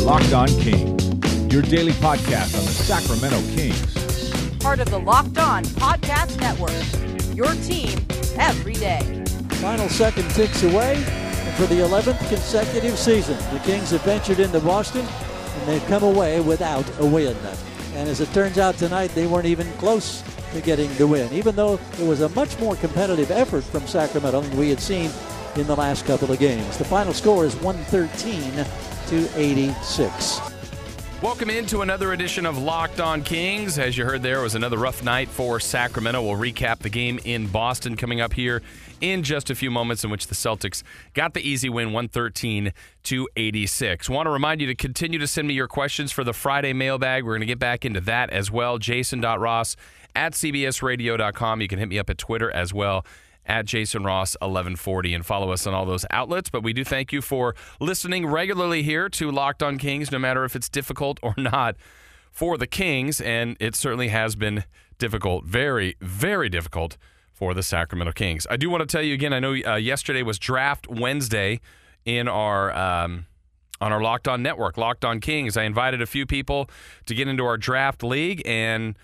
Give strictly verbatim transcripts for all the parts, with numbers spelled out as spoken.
Locked On Kings, your daily podcast on the Sacramento Kings. Part of the Locked On Podcast Network, your team every day. Final second ticks away, and for the eleventh consecutive season, the Kings have ventured into Boston, and they've come away without a win. And as it turns out tonight, they weren't even close to getting the win, even though it was a much more competitive effort from Sacramento than we had seen in the last couple of games. The final score is one thirteen to eighty-six. Welcome into another edition of Locked On Kings. As you heard there, it was another rough night for Sacramento. We'll recap the game in Boston coming up here in just a few moments, in which the Celtics got the easy win, one thirteen to eighty-six. Want to remind you to continue to send me your questions for the Friday mailbag. We're going to get back into that as well. Jason dot Ross at C B S radio dot com. You can hit me up at Twitter as well, at Jason Ross eleven forty, and follow us on all those outlets. But we do thank you for listening regularly here to Locked On Kings, no matter if it's difficult or not for the Kings, and it certainly has been difficult, very, very difficult for the Sacramento Kings. I do want to tell you again, I know uh, yesterday was Draft Wednesday in our um, on our Locked On network, Locked On Kings. I invited a few people to get into our draft league, and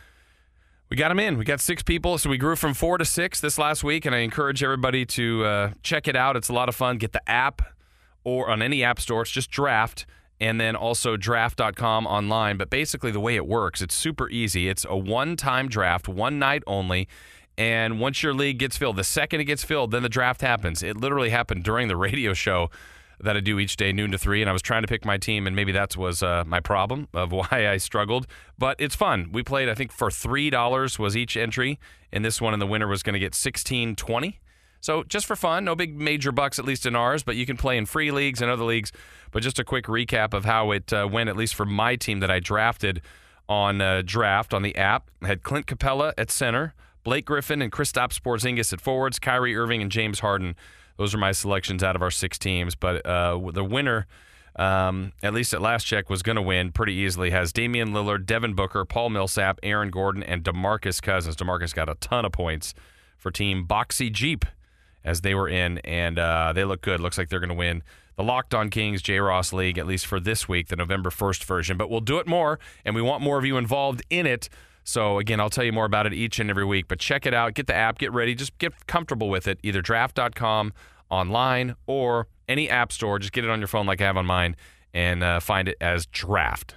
we got them in. We got six people, so we grew from four to six this last week, and I encourage everybody to uh, check it out. It's a lot of fun. Get the app or on any app store. It's just Draft, and then also draft dot com online. But basically the way it works, it's super easy. It's a one-time draft, one night only, and once your league gets filled, the second it gets filled, then the draft happens. It literally happened during the radio show that I do each day, noon to three, and I was trying to pick my team, and maybe that was uh, my problem of why I struggled. But it's fun. We played, I think, for three dollars was each entry, and this one, and the winner was going to get sixteen twenty. So just for fun, no big major bucks, at least in ours, but you can play in free leagues and other leagues. But just a quick recap of how it uh, went, at least for my team that I drafted on uh, Draft on the app. I had Clint Capella at center, Blake Griffin and Kristaps Porzingis at forwards, Kyrie Irving and James Harden. Those are my selections out of our six teams. But uh, the winner, um, at least at last check, was going to win pretty easily. Has Damian Lillard, Devin Booker, Paul Millsap, Aaron Gordon, and DeMarcus Cousins. DeMarcus got a ton of points for Team Boxy Jeep as they were in, and uh, they look good. Looks like they're going to win the Locked On Kings J. Ross League, at least for this week, the November first version. But we'll do it more, and we want more of you involved in it. So, again, I'll tell you more about it each and every week. But check it out. Get the app. Get ready. Just get comfortable with it. Either draft dot com online or any app store. Just get it on your phone like I have on mine and uh, find it as Draft.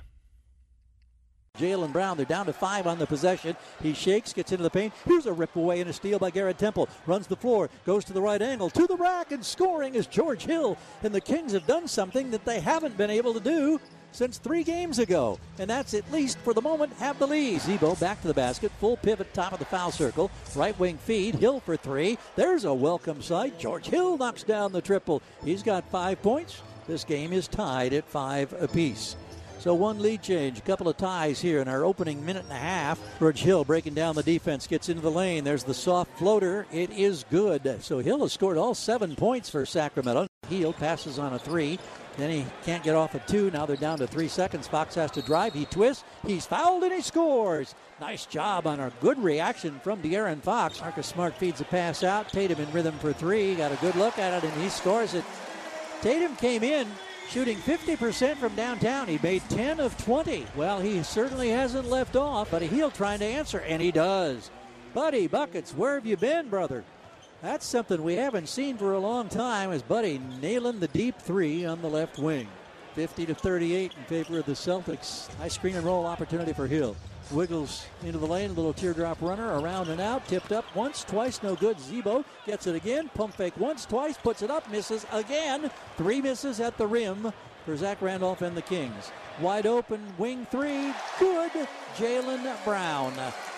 Jaylen Brown, they're down to five on the possession. He shakes, gets into the paint. Here's a rip away and a steal by Garrett Temple. Runs the floor, goes to the right angle, to the rack, and scoring is George Hill. And the Kings have done something that they haven't been able to do since three games ago. And that's, at least for the moment, have the lead. Zebo back to the basket, full pivot, top of the foul circle. Right wing feed, Hill for three. There's a welcome sight. George Hill knocks down the triple. He's got five points. This game is tied at five apiece. So one lead change, a couple of ties here in our opening minute and a half. George Hill breaking down the defense, gets into the lane. There's the soft floater. It is good. So Hill has scored all seven points for Sacramento. Hill passes on a three. Then he can't get off a two. Now they're down to three seconds. Fox has to drive. He twists. He's fouled and he scores. Nice job on a good reaction from De'Aaron Fox. Marcus Smart feeds a pass out. Tatum in rhythm for three. Got a good look at it and he scores it. Tatum came in shooting fifty percent from downtown. He made ten of twenty. Well, he certainly hasn't left off, but Hill trying to answer, and he does. Buddy Buckets, where have you been, brother? That's something we haven't seen for a long time, as Buddy nailing the deep three on the left wing. fifty to thirty-eight in favor of the Celtics. Nice screen and roll opportunity for Hill. Wiggles into the lane, a little teardrop runner, around and out, tipped up once, twice, no good. Zebo gets it again, pump fake once, twice, puts it up, misses again. Three misses at the rim for Zach Randolph and the Kings. Wide open, wing three, good. Jaylen Brown.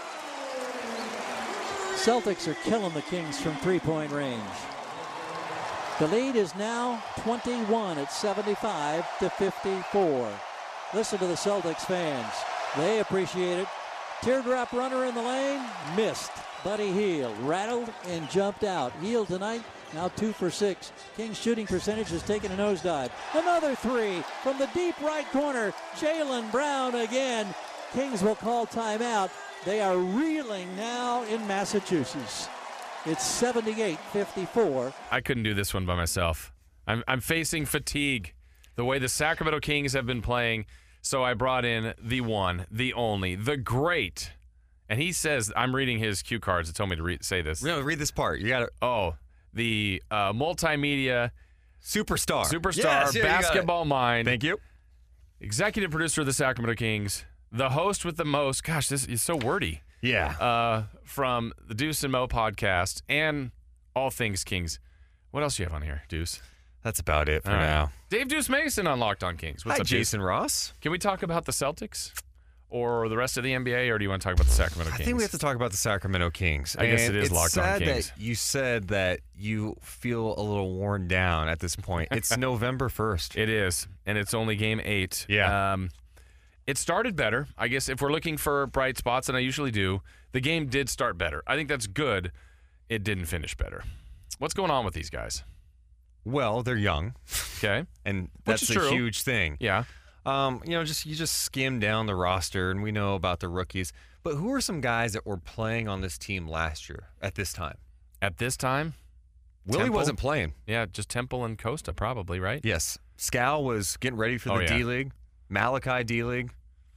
Celtics are killing the Kings from three-point range. The lead is now twenty-one at seventy-five to fifty-four. Listen to the Celtics fans. They appreciate it. Teardrop runner in the lane, missed. Buddy Hield rattled and jumped out. Hield tonight, now two for six. Kings shooting percentage has taken a nosedive. Another three from the deep right corner. Jaylen Brown again. Kings will call timeout. They are reeling now in Massachusetts. It's seventy-eight fifty-four. I couldn't do this one by myself. I'm I'm facing fatigue. the way the Sacramento Kings have been playing. So I brought in the one, the only, the great. And he says, I'm reading his cue cards that told me to re- say this. No, read this part. You got to. Oh, the uh, multimedia Superstar. superstar, Yes, yeah, you got it. basketball mind, Thank you. executive producer of the Sacramento Kings, the host with the most. Gosh, this is so wordy. Yeah. Uh, from the Deuce and Mo podcast and All Things Kings. What else do you have on here, Deuce? That's about it for All right. now. Dave Deuce Mason on Locked On Kings. What's Hi, up, Deuce? Jason Ross. Can we talk about the Celtics or the rest of the N B A, or do you want to talk about the Sacramento Kings? I think we have to talk about the Sacramento Kings. I guess And it is it's Locked On sad Kings. that you said that you feel a little worn down at this point. It's November first. It is, and it's only game eight. Yeah. Um, it started better. I guess if we're looking for bright spots, and I usually do, the game did start better. I think that's good. It didn't finish better. What's going on with these guys? Well, they're young, Okay. and Which that's is a true. huge thing. Yeah. Um, you know, just you just skim down the roster, and we know about the rookies. But who are some guys that were playing on this team last year at this time? At this time, Willie Temple? wasn't playing. yeah, just Temple and Costa probably, right? Yes, Scal was getting ready for the Oh, yeah. D League. Malachi D League,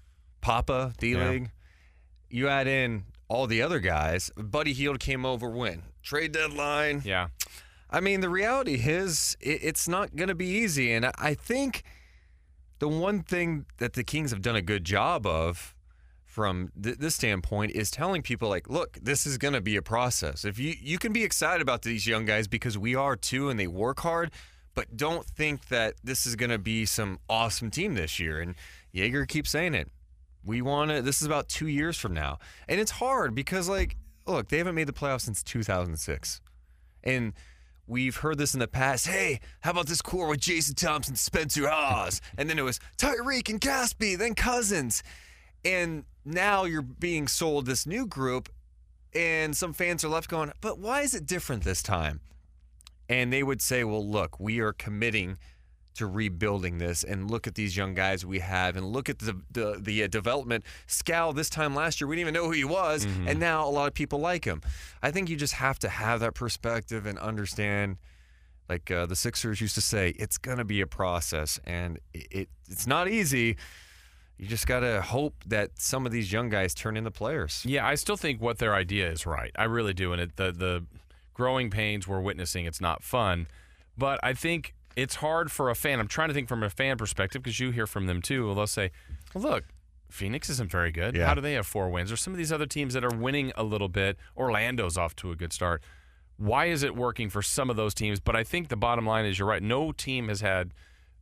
Papa D League. You add in all the other guys. Buddy Hield came over when trade deadline. Yeah. I mean, the reality is it, it's not going to be easy. And I- I think the one thing that the Kings have done a good job of from th- this standpoint is telling people, like, look, this is going to be a process. If you, you can be excited about these young guys because we are too, and they work hard, but don't think that this is going to be some awesome team this year. And Jaeger keeps saying it. We want to, this is about two years from now. And it's hard because, like, look, they haven't made the playoffs since two thousand six. And we've heard this in the past. Hey, how about this core with Jason Thompson, Spencer Hawes? And then it was Tyreek and Gaspy, then Cousins. And now you're being sold this new group, and some fans are left going, but why is it different this time? And they would say, well, look, we are committing to rebuilding this, and look at these young guys we have, and look at the the, the uh, development. Scal this time last year, we didn't even know who he was, Mm-hmm. and now a lot of people like him. I think you just have to have that perspective and understand, like uh, the Sixers used to say, it's going to be a process, and it, it it's not easy. You just got to hope that some of these young guys turn into players. Yeah, I still think what their idea is right. I really do. And it, the the growing pains we're witnessing, it's not fun. But I think it's hard for a fan. I'm trying to think from a fan perspective because you hear from them too. Well, they'll say, well, look, Phoenix isn't very good. Yeah. How do they have four wins? Or some of these other teams that are winning a little bit. Orlando's off to a good start. Why is it working for some of those teams? But I think the bottom line is you're right. No team has had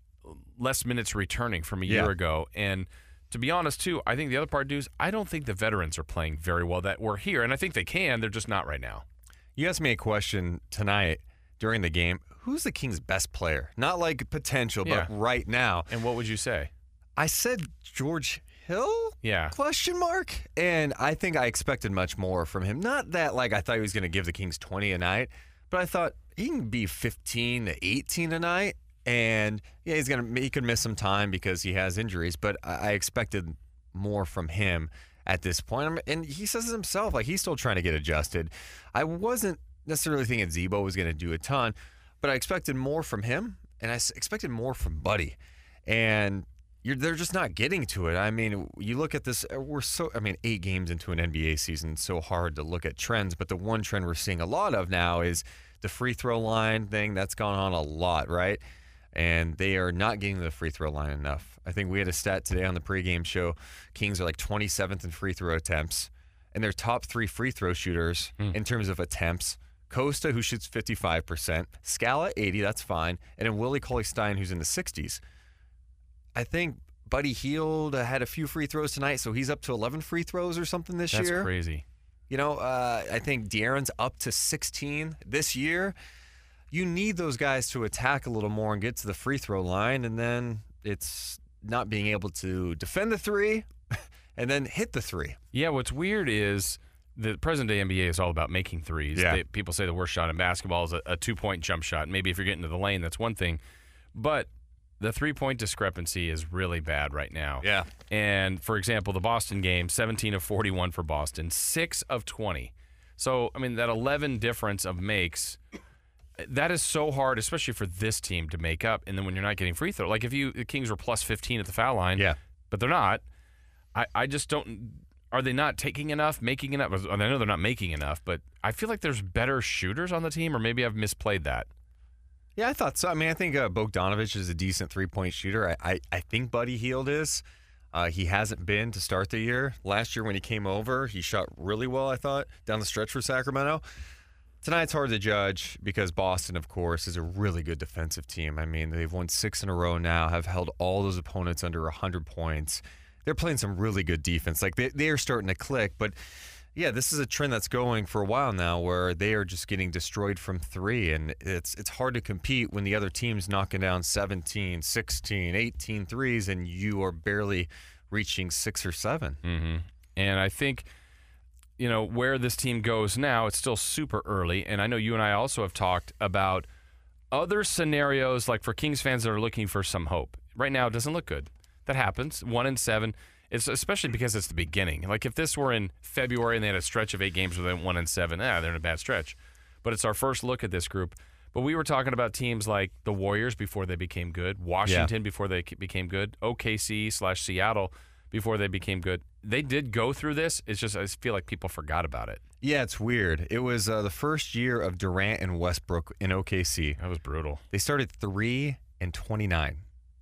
less minutes returning from a Yeah. year ago. And to be honest, too, I think the other part, dude, is I don't think the veterans are playing very well that were here. And I think they can. They're just not right now. You asked me a question tonight during the game. Who's the Kings' best player? Not like potential, Yeah. but right now. And what would you say? I said George Hill? Yeah. Question mark? And I think I expected much more from him. Not that like I thought he was going to give the Kings twenty a night, but I thought he can be fifteen to eighteen a night. And yeah, he's gonna he could miss some time because he has injuries, but I, I expected more from him at this point. And he says it himself, like he's still trying to get adjusted. I wasn't necessarily thinking Zebo was going to do a ton, but I expected more from him, and I s- expected more from Buddy. And you're, they're just not getting to it. I mean, you look at this, we're so, I mean, eight games into an N B A season, it's so hard to look at trends, but the one trend we're seeing a lot of now is the free throw line thing. That's gone on a lot, right? And they are not getting to the free throw line enough. I think we had a stat today on the pregame show. Kings are like twenty-seventh in free throw attempts, and they're top three free throw shooters in terms of attempts. Costa, who shoots fifty-five percent, Scala, eighty, that's fine, and then Willie Cauley-Stein, who's in the sixties. I think Buddy Hield uh, had a few free throws tonight, so he's up to eleven free throws or something this That's year. crazy. You know, uh, I think De'Aaron's up to sixteen this year. You need those guys to attack a little more and get to the free throw line, and then it's not being able to defend the three and then hit the three. Yeah, what's weird is the present-day N B A is all about making threes. Yeah. They, people say the worst shot in basketball is a, a two-point jump shot. Maybe if you're getting to the lane, that's one thing. But the three-point discrepancy is really bad right now. Yeah. And, for example, the Boston game, seventeen of forty-one for Boston, six of twenty. So, I mean, that eleven difference of makes, that is so hard, especially for this team to make up. And then when you're not getting free throw, like if you the Kings were plus fifteen at the foul line, yeah, but they're not. I, I just don't. Are they not taking enough, making enough? I know they're not making enough, but I feel like there's better shooters on the team, or maybe I've misplayed that. Yeah, I thought so. I mean, I think uh, Bogdanovich is a decent three-point shooter. I, I, I think Buddy Hield is. Uh, he hasn't been to start the year. Last year when he came over, he shot really well, I thought, down the stretch for Sacramento. Tonight it's hard to judge because Boston, of course, is a really good defensive team. I mean, they've won six in a row now, have held all those opponents under one hundred points. They're playing some really good defense. Like, they, they are starting to click. But, yeah, this is a trend that's going for a while now where they are just getting destroyed from three. And it's it's hard to compete when the other team's knocking down seventeen, sixteen, eighteen threes, and you are barely reaching six or seven. Mm-hmm. And I think – you know, where this team goes now, it's still super early. And I know you and I also have talked about other scenarios, like for Kings fans that are looking for some hope. Right now, it doesn't look good. That happens. One and seven. It's especially because it's the beginning. Like if this were in February and they had a stretch of eight games where they went one and seven, ah, they're in a bad stretch. But it's our first look at this group. But we were talking about teams like the Warriors before they became good, Washington yeah. before they became good, O K C slash Seattle before they became good. They did go through this. It's just I just feel like people forgot about it. Yeah, it's weird. It was uh, the first year of Durant and Westbrook in O K C. That was brutal. They started three and twenty-nine.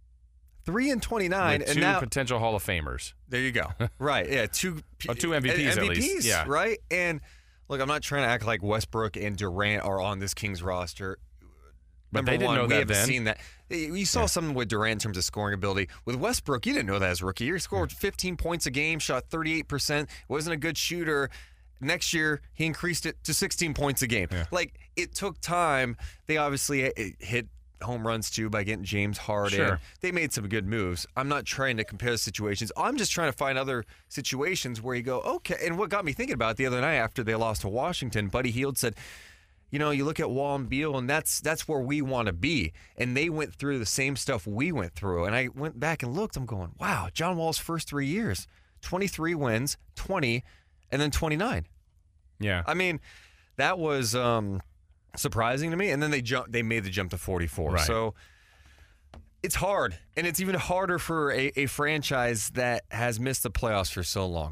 Three and twenty-nine, With and two now potential Hall of Famers. There you go. Right? Yeah, two. Oh, two M V Ps, M V Ps at least. Yeah. Right. And look, I'm not trying to act like Westbrook and Durant are on this Kings roster. But Number they didn't one, know we that haven't then. seen that. You saw yeah. something with Durant in terms of scoring ability. With Westbrook, you didn't know that as a rookie. He scored fifteen points a game, shot thirty-eight percent, wasn't a good shooter. Next year, he increased it to sixteen points a game. Yeah. Like, it took time. They obviously hit home runs, too, by getting James Harden. Sure. They made some good moves. I'm not trying to compare the situations. I'm just trying to find other situations where you go, okay. And what got me thinking about it the other night after they lost to Washington, Buddy Hield said, you know, you look at Wall and Beal, and that's that's where we want to be. And they went through the same stuff we went through. And I went back and looked. I'm going, wow, John Wall's first three years, twenty-three wins, twenty, and then twenty-nine. Yeah. I mean, that was um, surprising to me. And then they jumped. They made the jump to forty-four. Right. So it's hard. And it's even harder for a, a franchise that has missed the playoffs for so long.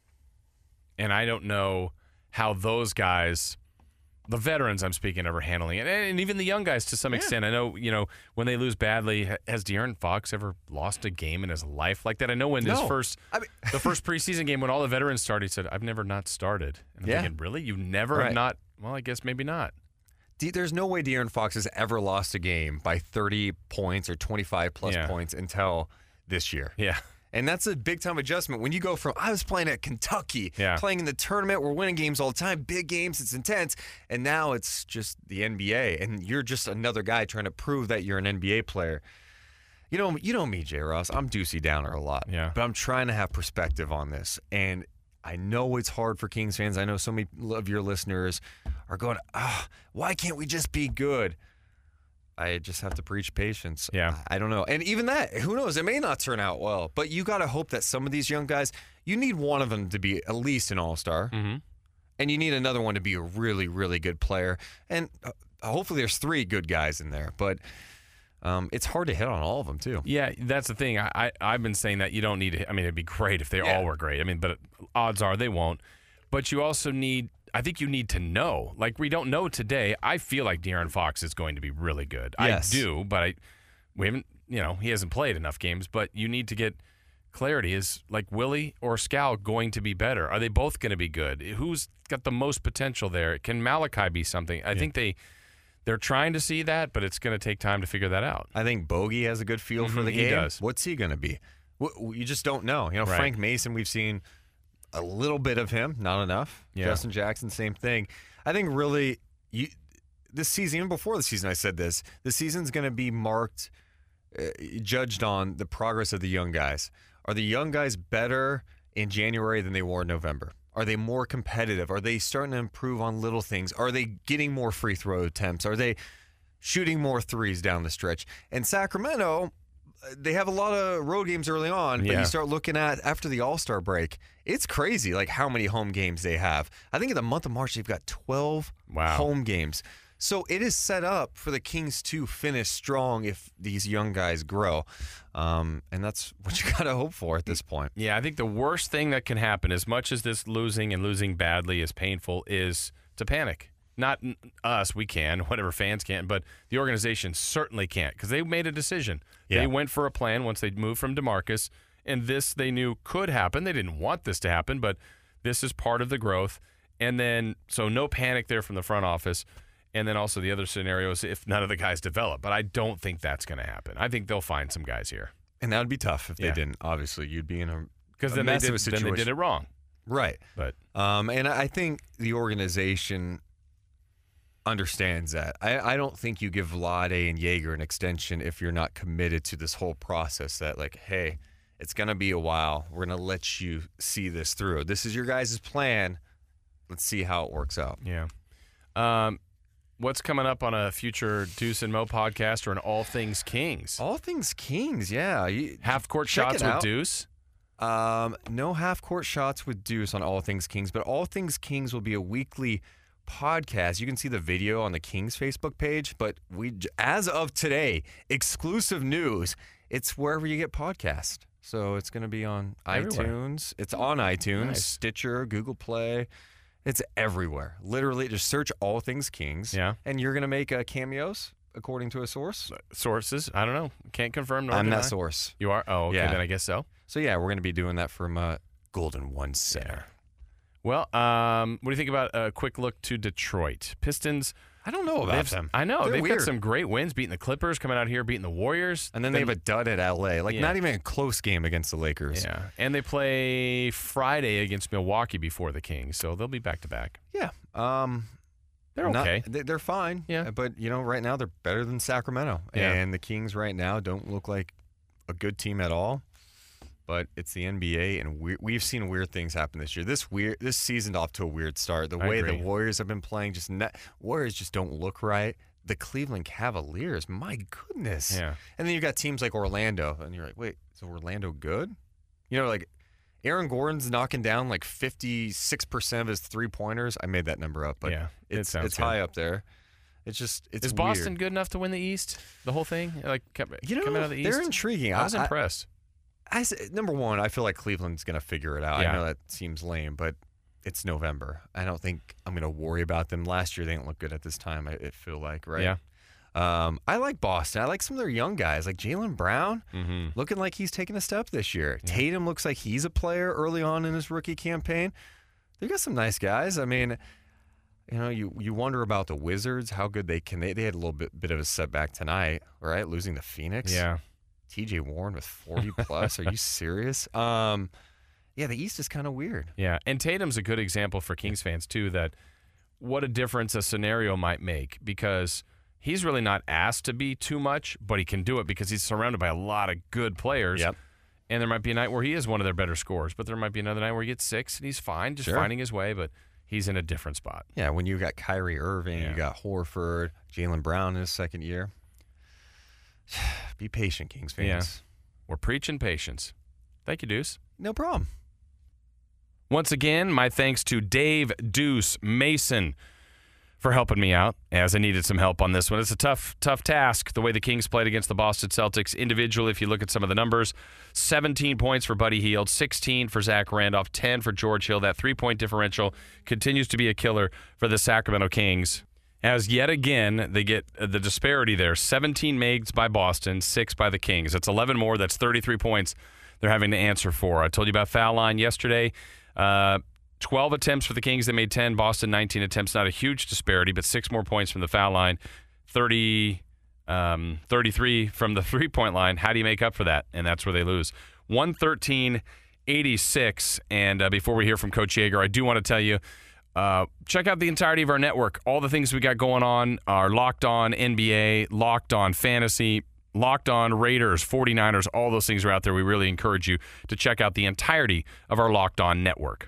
And I don't know how those guys... The veterans I'm speaking of are handling it, and even the young guys to some yeah. extent. I know, you know, when they lose badly, has De'Aaron Fox ever lost a game in his life like that? I know when no. his first, I mean, the first preseason game when all the veterans started, he said, "I've never not started." And I'm yeah. thinking, really, you never right. have not? Well, I guess maybe not. There's no way De'Aaron Fox has ever lost a game by thirty points or twenty-five plus yeah. points until this year. Yeah. And that's a big-time adjustment. When you go from, I was playing at Kentucky, yeah. playing in the tournament, we're winning games all the time, big games, it's intense, and now it's just the N B A, and you're just another guy trying to prove that you're an N B A player. You know, you know me, J. Ross, I'm Deucey Downer a lot, yeah. but I'm trying to have perspective on this, and I know it's hard for Kings fans. I know so many of your listeners are going, ah, why can't we just be good? I just have to preach patience. Yeah. I don't know. And even that, who knows? It may not turn out well. But you got to hope that some of these young guys, you need one of them to be at least an all-star. Mm-hmm. And you need another one to be a really, really good player. And uh, hopefully there's three good guys in there. But um, it's hard to hit on all of them, too. Yeah, that's the thing. I, I, I've been saying that you don't need to. I mean, it'd be great if they yeah. all were great. I mean, but odds are they won't. But you also need... I think you need to know. Like, we don't know today. I feel like De'Aaron Fox is going to be really good. Yes. I do, but I we haven't, you know, he hasn't played enough games, but you need to get clarity. Is, like, Willie or Scal going to be better? Are they both going to be good? Who's got the most potential there? Can Malachi be something? I yeah. think they, they're trying to see that, but it's going to take time to figure that out. I think Bogey has a good feel mm-hmm, for the game. He does. What's he going to be? You just don't know. You know, right. Frank Mason, we've seen a little bit of him, not enough. Yeah. Justin Jackson, same thing. I think really, you, this season, even before the season, I said this, the season's going to be marked, uh, judged on the progress of the young guys. Are the young guys better in January than they were in November? Are they more competitive? Are they starting to improve on little things? Are they getting more free throw attempts? Are they shooting more threes down the stretch? And Sacramento, they have a lot of road games early on, but yeah. you start looking at after the All-Star break, it's crazy like how many home games they have. I think in the month of March, they've got twelve wow. home games. So it is set up for the Kings to finish strong if these young guys grow. Um, and that's what you got to hope for at this point. Yeah, I think the worst thing that can happen, as much as this losing and losing badly is painful, is to panic. Not us, we can, whatever fans can, but the organization certainly can't because they made a decision. Yeah. They went for a plan once they moved from DeMarcus, and this they knew could happen. They didn't want this to happen, but this is part of the growth. And then, so no panic there from the front office. And then also the other scenarios if none of the guys develop. But I don't think that's going to happen. I think they'll find some guys here. And that would be tough if Yeah. they didn't. Obviously, you'd be in a Because a then, they did- massive then they did situation. it wrong. Right. But Um, and I think the organization understands that. I, I don't think you give Vlade and Jaeger an extension if you're not committed to this whole process that, like, hey, it's going to be a while. We're going to let you see this through. This is your guys' plan. Let's see how it works out. yeah. Um, what's coming up on a future Deuce and Mo podcast or an All Things Kings? All things Kings, yeah. You, Half court check shots it with out. Deuce. Um, no half-court shots with Deuce on All Things Kings, but All Things Kings will be a weekly podcast. You can see the video on the Kings Facebook page, but we, as of today, exclusive news, it's wherever you get podcasts. So it's going to be on Everywhere. iTunes. It's on iTunes, Nice. Stitcher, Google Play. It's everywhere. Literally, just search All Things Kings. Yeah. And you're going to make uh, cameos, according to a source. Sources, I don't know. Can't confirm. Nor I'm deny. that source. You are? Oh, okay. Yeah. Then I guess so. So, yeah, we're going to be doing that from uh, Golden One Center. Well, um, what do you think about a quick look to Detroit? Pistons. I don't know about they've- them. I know. They're They've weird. got some great wins, beating the Clippers, coming out here, beating the Warriors. And then they have a dud at L A. Like, Yeah. not even a close game against the Lakers. Yeah. And they play Friday against Milwaukee before the Kings, so they'll be back-to-back. Yeah. Um, They're not- okay. they- They're fine. Yeah. But, you know, right now they're better than Sacramento. Yeah. And the Kings right now don't look like a good team at all. But it's the N B A, and we, we've seen weird things happen this year. This weird, this season's off to a weird start. The I way agree. the Warriors have been playing, just not, Warriors just don't look right. The Cleveland Cavaliers, my goodness. Yeah. And then you've got teams like Orlando, and you're like, wait, is Orlando good? You know, like Aaron Gordon's knocking down like fifty-six percent of his three-pointers. I made that number up, but Yeah, it it's sounds it's good. high up there. It's just, it's Is Boston weird. good enough to win the East? The whole thing? Like, kept, You know, coming out of the East? they're intriguing. I was I- I- impressed. I s- number one, I feel like Cleveland's going to figure it out. Yeah. I know that seems lame, but it's November. I don't think I'm going to worry about them. Last year, they didn't look good at this time, I it feel like, right? Yeah. Um, I like Boston. I like some of their young guys, like Jaylen Brown, Mm-hmm. looking like he's taking a step this year. Tatum looks like he's a player early on in his rookie campaign. They got some nice guys. I mean, you know, you, you wonder about the Wizards, how good they can. They, they had a little bit, bit of a setback tonight, right? Losing to Phoenix. Yeah. T J Warren with forty plus. Are you serious? Um, yeah, the East is kind of weird. Yeah. And Tatum's a good example for Kings fans, too, that what a difference a scenario might make because he's really not asked to be too much, but he can do it because he's surrounded by a lot of good players. Yep. And there might be a night where he is one of their better scorers, but there might be another night where he gets six and he's fine, just Sure. finding his way, but he's in a different spot. Yeah, when you got Kyrie Irving, Yeah. you got Horford, Jaylen Brown in his second year. Be patient, Kings fans. Yeah. We're preaching patience. Thank you, Deuce. No problem. Once again, my thanks to Dave Deuce Mason for helping me out as I needed some help on this one. It's a tough, tough task, the way the Kings played against the Boston Celtics individually. If you look at some of the numbers, seventeen points for Buddy Hield, sixteen for Zach Randolph, ten for George Hill. That three-point differential continues to be a killer for the Sacramento Kings. As yet again, they get the disparity there. seventeen makes by Boston, six by the Kings. That's eleven more. That's thirty-three points they're having to answer for. I told you about foul line yesterday. Uh, twelve attempts for the Kings. They made ten. Boston, nineteen attempts. Not a huge disparity, but six more points from the foul line. thirty, um, thirty-three from the three-point line. How do you make up for that? And that's where they lose. one thirteen eighty-six. And uh, before we hear from Coach Jaeger, I do want to tell you, Uh, check out the entirety of our network. All the things we got going on are Locked On N B A, Locked On Fantasy, Locked On Raiders, forty-niners. All those things are out there. We really encourage you to check out the entirety of our Locked On network.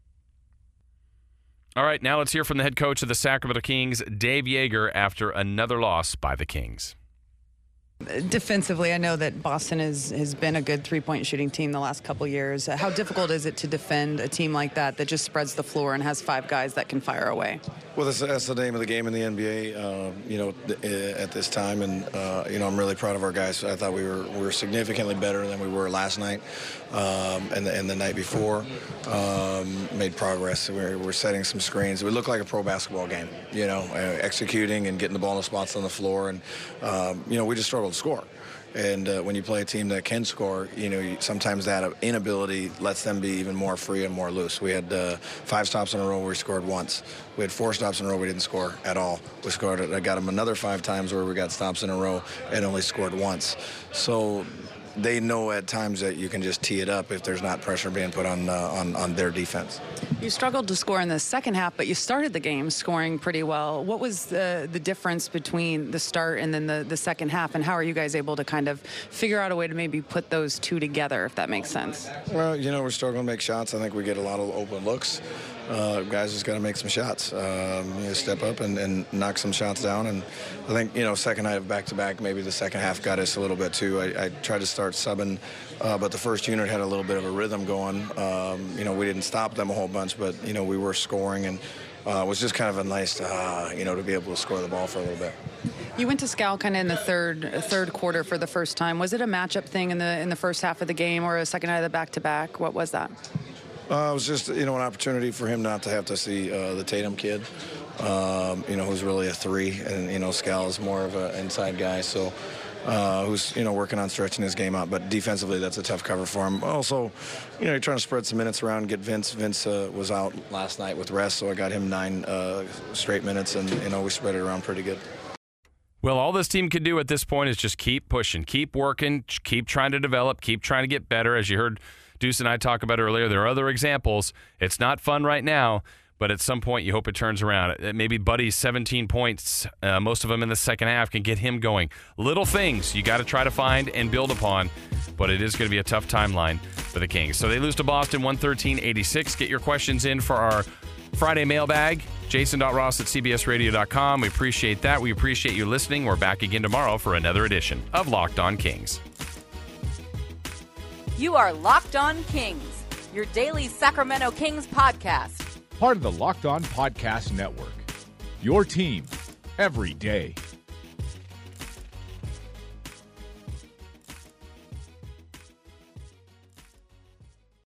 All right, now let's hear from the head coach of the Sacramento Kings, Dave Joerger, after another loss by the Kings. Defensively, I know that Boston is, has been a good three-point shooting team the last couple years. How difficult is it to defend a team like that that just spreads the floor and has five guys that can fire away? Well, that's, that's the name of the game in the N B A, uh, you know, th- at this time. And, uh, you know, I'm really proud of our guys. I thought we were we were significantly better than we were last night um, and, the, and the night before. Um, made progress. We're, we're setting some screens. We look like a pro basketball game, you know, uh, executing and getting the ball in the spots on the floor. And, um, you know, we just struggled to score. And uh, when you play a team that can score, you know, you, sometimes that inability lets them be even more free and more loose. We had uh, five stops in a row where we scored once. We had four stops in a row we didn't score at all. We scored, I got them another five times where we got stops in a row and only scored once. So they know at times that you can just tee it up if there's not pressure being put on uh, on, on their defense. You struggled to score in the second half, but you started the game scoring pretty well. What was the, the difference between the start and then the, the second half, and how are you guys able to kind of figure out a way to maybe put those two together, if that makes sense? Well, you know, we're struggling to make shots. I think we get a lot of open looks. Uh, guys just got to make some shots, um, you know, step up and, and knock some shots down. And I think, you know, second night of back-to-back, maybe the second half got us a little bit too. I, I tried to start subbing, uh, but the first unit had a little bit of a rhythm going. Um, you know, we didn't stop them a whole bunch, but, you know, we were scoring, and uh, it was just kind of a nice, uh, you know, to be able to score the ball for a little bit. You went to Scal kind of in the third third quarter for the first time. Was it a matchup thing in the in the first half of the game, or a second night of the back-to-back? What was that? Uh, it was just, you know, an opportunity for him not to have to see uh, the Tatum kid, um, you know, who's really a three. And, you know, Scal is more of an inside guy, so uh, who's, you know, working on stretching his game out. But defensively, that's a tough cover for him. Also, you know, you're trying to spread some minutes around, get Vince. Vince uh, was out last night with rest, so I got him nine uh, straight minutes, and, you know, we spread it around pretty good. Well, all this team can do at this point is just keep pushing, keep working, keep trying to develop, keep trying to get better. As you heard Deuce and I talk about earlier, there are other examples. It's not fun right now, but at some point you hope it turns around. Maybe Buddy's seventeen points, uh, most of them in the second half, can get him going. Little things you got to try to find and build upon, but it is going to be a tough timeline for the Kings. So they lose to Boston one thirteen eighty-six. Get your questions in for our Friday mailbag, jason dot ross at c b s radio dot com. We appreciate that. We appreciate you listening. We're back again tomorrow for another edition of Locked On Kings. You are Locked On Kings, your daily Sacramento Kings podcast. Part of the Locked On Podcast Network. Your team every day.